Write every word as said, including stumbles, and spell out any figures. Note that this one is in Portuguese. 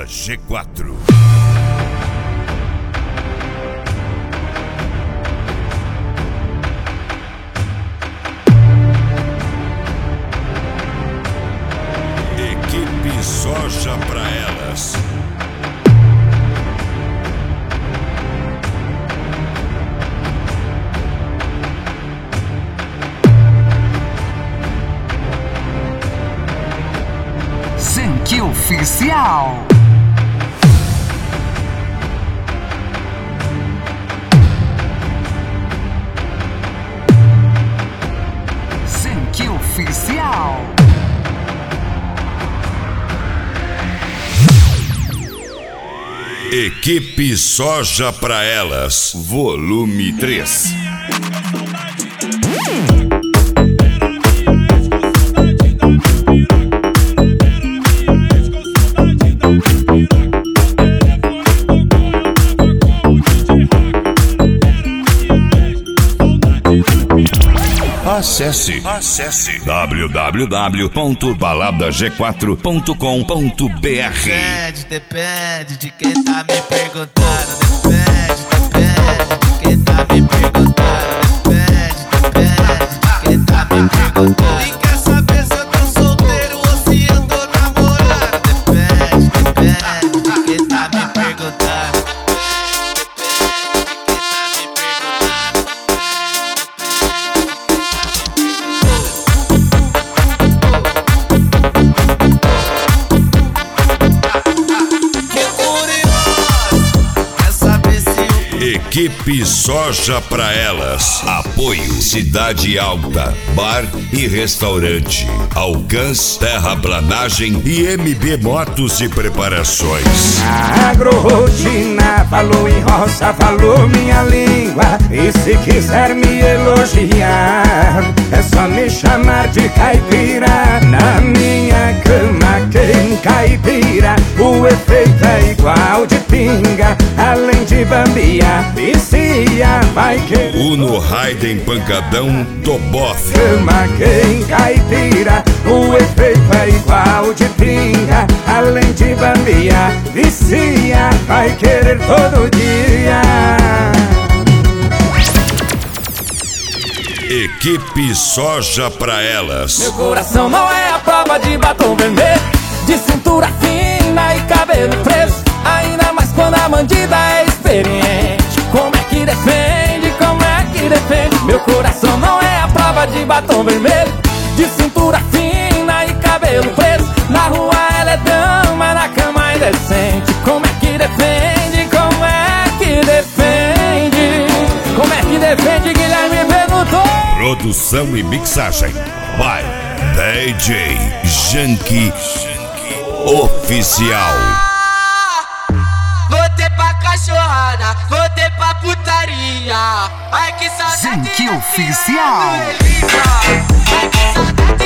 G quatro. Equipe Soja pra elas. Zanqui Oficial. Zanqui Oficial. Equipe Soja pra elas, volume três. Acesse, acesse w w w ponto balada g quatro ponto com ponto b r. Depende, depende de quem tá me perguntando. Depende, depende de quem tá me perguntando. Depende, depende de quem tá me perguntando. E quer saber se eu tô solteiro ou se eu tô namorando? Depende, depende de quem tá me perguntando. Equipe Soja pra elas. Apoio Cidade Alta, bar e restaurante. Alcance, terraplanagem e M B Motos e Preparações. A agrorotina falou em roça, falou minha língua. E se quiser me elogiar, é só me chamar de caipira. Na minha cama quem caipira, o efeito é igual de pinga. Além de bambiar, vicia, vai que Uno Raiden Pancadão Toboff. Cama quem caipira, o efeito é igual de pinga. Além de bambiar, vicia, vai querer todo dia. Equipe Soja pra elas. Meu coração não é a prova de batom vermelho, de cintura fina e cabelo preso. Ainda mais quando a bandida é experiente. Como é que defende, como é que defende? Meu coração não é a prova de batom vermelho, de cintura fina e cabelo preso. Na rua ela é dama, na cama é indecente. Como é que defende, como é que defende? Como é que defende, Guilherme perguntou. Produção e mixagem by D J Zanqui Oficial. Voltei pra cachorrada, voltei pra putaria. Ai que saudade. Zanqui Oficial. Ai que saudade.